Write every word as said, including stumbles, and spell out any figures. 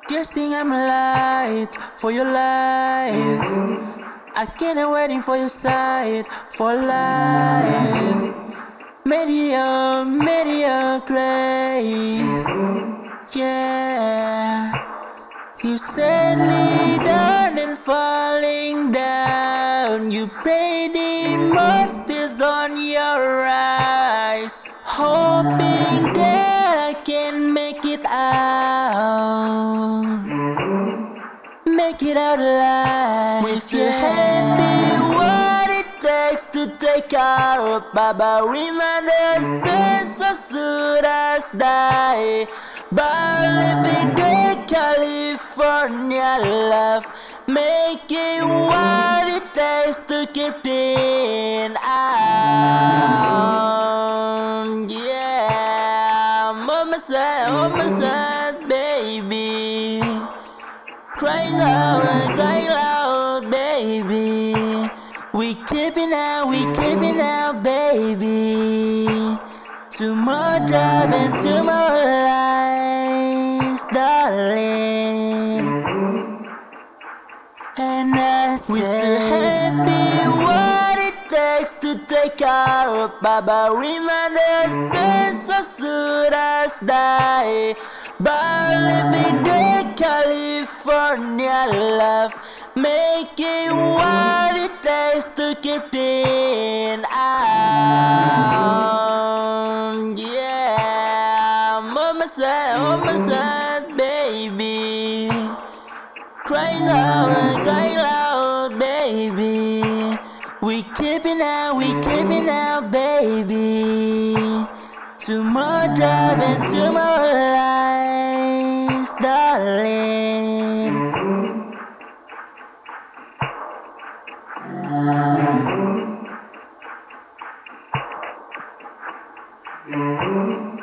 Just think I'm alive for your life. I can't waiting for your side for life. Media, media, gray. Yeah. You sadly down and falling down. You pray the monsters on your eyes, hoping that I can make it out, make it out alive. If you hand me what it takes to take care of Baba, reminder says so soon as die. But living the California life, making what it takes to get in out. Yeah, mama said, mama said, baby, crying loud, crying loud, baby. We keeping out, we keeping out, baby. Tomorrow driving, tomorrow lies, darling. And I said, we still happy what it takes to take care of Baba. Reminder says so soon as die. But living the California life, making what it takes to get in out. Yeah, mama said, mama said, baby, crying loud, crying loud, baby. We keeping out, we keeping out, baby. Tomorrow driving, tomorrow lies, darling.